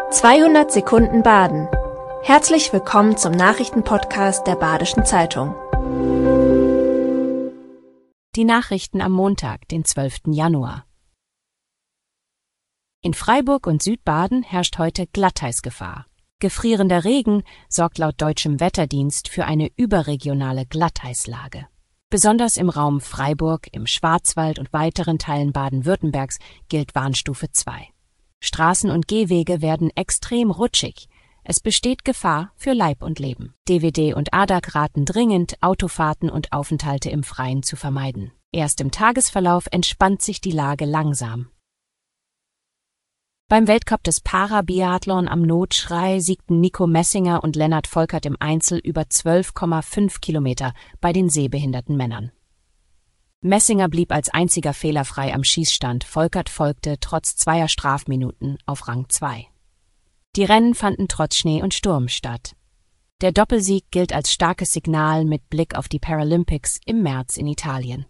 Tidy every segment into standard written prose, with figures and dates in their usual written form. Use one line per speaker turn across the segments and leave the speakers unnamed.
200 Sekunden Baden. Herzlich willkommen zum Nachrichtenpodcast der Badischen Zeitung.
Die Nachrichten am Montag, den 12. Januar. In Freiburg und Südbaden herrscht heute Glatteisgefahr. Gefrierender Regen sorgt laut deutschem Wetterdienst für eine überregionale Glatteislage. Besonders im Raum Freiburg, im Schwarzwald und weiteren Teilen Baden-Württembergs gilt Warnstufe 2. Straßen und Gehwege werden extrem rutschig. Es besteht Gefahr für Leib und Leben. DWD und ADAC raten dringend, Autofahrten und Aufenthalte im Freien zu vermeiden. Erst im Tagesverlauf entspannt sich die Lage langsam. Beim Weltcup des Parabiathlon am Notschrei siegten Nico Messinger und Lennart Volkert im Einzel über 12,5 Kilometer bei den sehbehinderten Männern. Messinger blieb als einziger fehlerfrei am Schießstand, Volkert folgte trotz 2 Strafminuten auf Rang 2. Die Rennen fanden trotz Schnee und Sturm statt. Der Doppelsieg gilt als starkes Signal mit Blick auf die Paralympics im März in Italien.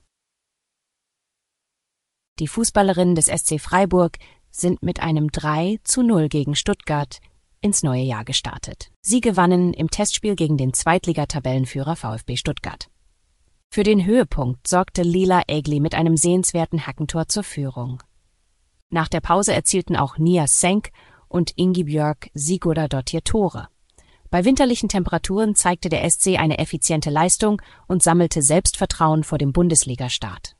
Die Fußballerinnen des SC Freiburg sind mit einem 3:0 gegen Stuttgart ins neue Jahr gestartet. Sie gewannen im Testspiel gegen den Zweitligatabellenführer VfB Stuttgart. Für den Höhepunkt sorgte Lila Egli mit einem sehenswerten Hackentor zur Führung. Nach der Pause erzielten auch Nia Senk und Ingibjörg Sigurdardóttir Tore. Bei winterlichen Temperaturen zeigte der SC eine effiziente Leistung und sammelte Selbstvertrauen vor dem Bundesligastart.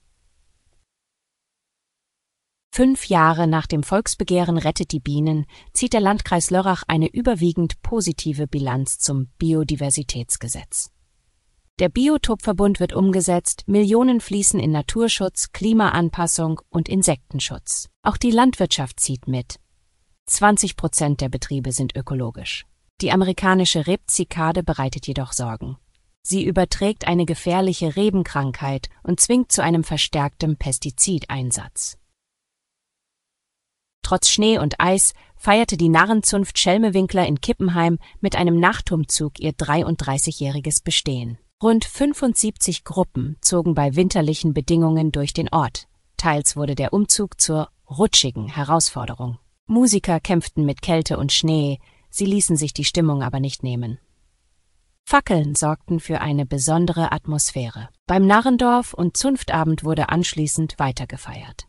5 Jahre nach dem Volksbegehren Rettet die Bienen zieht der Landkreis Lörrach eine überwiegend positive Bilanz zum Biodiversitätsgesetz. Der Biotopverbund wird umgesetzt, Millionen fließen in Naturschutz, Klimaanpassung und Insektenschutz. Auch die Landwirtschaft zieht mit. 20% der Betriebe sind ökologisch. Die amerikanische Rebzikade bereitet jedoch Sorgen. Sie überträgt eine gefährliche Rebenkrankheit und zwingt zu einem verstärkten Pestizideinsatz. Trotz Schnee und Eis feierte die Narrenzunft Schelmewinkler in Kippenheim mit einem Nachtumzug ihr 33-jähriges Bestehen. Rund 75 Gruppen zogen bei winterlichen Bedingungen durch den Ort. Teils wurde der Umzug zur rutschigen Herausforderung. Musiker kämpften mit Kälte und Schnee, sie ließen sich die Stimmung aber nicht nehmen. Fackeln sorgten für eine besondere Atmosphäre. Beim Narrendorf- und Zunftabend wurde anschließend weitergefeiert.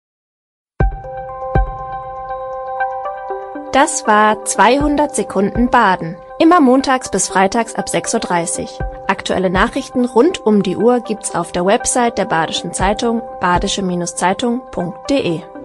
Das war 200 Sekunden Baden. Immer montags bis freitags ab 6:30 Uhr. Aktuelle Nachrichten rund um die Uhr gibt's auf der Website der Badischen Zeitung badische-zeitung.de.